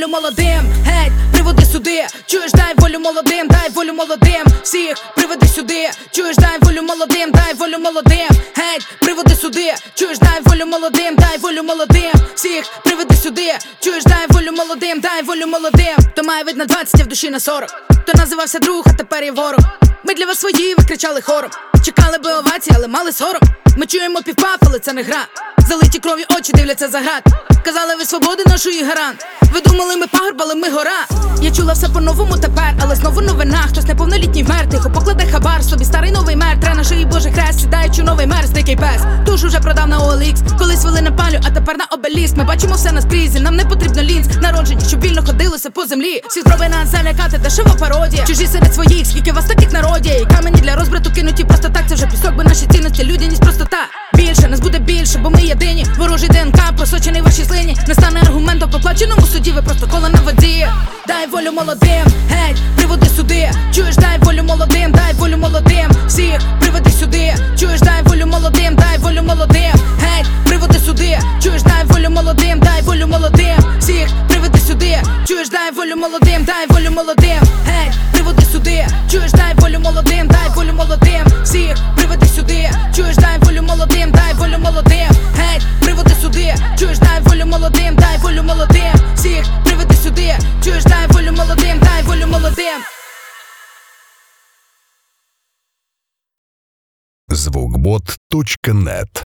волю молодим, геть, приводи сюди. Чуєш, дай волю молодим, дай волю молодим. Всіх приведи сюди. Чуєш, дай волю молодим, дай волю молодим. Геть, приводи сюди. Чуєш, дай волю молодим, дай волю молодим. Всіх приведи сюди. Чуєш, дай волю молодим, дай волю молодим. То має вид на 20, а в душі на 40. То називався друг, а тепер є ворог. Ми для вас свої, ви кричали хором. Чекали би овації, але мали сором. Ми чуємо півпав, але це не гра. Залиті кров'ю очі дивляться за град. Казали, ви свободи нашої гарант. Ви думали, ми пагорб, але ми гора. Я чула все по-новому тепер, але знову новина. Хтось неповнолітній вмер, тихо покладе хабар. Собі старий новий мер, тре на шиї Божий хрест. Сідаючи новий мер, дикий пес. Душу вже продав на OLX. Колись вели на палю, а тепер на обеліск. Ми бачимо все наскрізь, нам не потрібно лінз. Народжені, щоб вільно ходилося по землі. Всі спроби нас залякати, дешева пародія. Чужі серед своїх, скільки вас таких народі. І камені для розбрату кинуті просто так. Це вже пісок, бо наші цінності, людяність, простота. Більше, нас буде більше, бо ми єдині. Ворожий ДНК, просочений в вашій слині. Не стане аргументом по плаченому суді, ви просто коло на воді. Дай волю молодим, геть, приводи сюди. Чуєш, дай волю молодим, дай волю молодим. Всіх приведи сюди. Чуєш, дай волю молодим, дай волю молодим. Геть, приводи сюди. Чуєш, дай волю молодим, дай волю молодим. Всіх приведи сюди. Чуєш, дай волю молодим, дай волю молодим. Геть, приводи сюди. Чуєш, дай волю молодим, дай волю молодим. Всіх приведи сюди. Чуєш, дай волю молодим, дай волю молодим. Геть, приводи сюди. Чуєш, дай волю молодим, дай волю молодим. Всіх приведи сюди. Чуєш, дай волю молодим, дай волю молодим. Звукбот.нет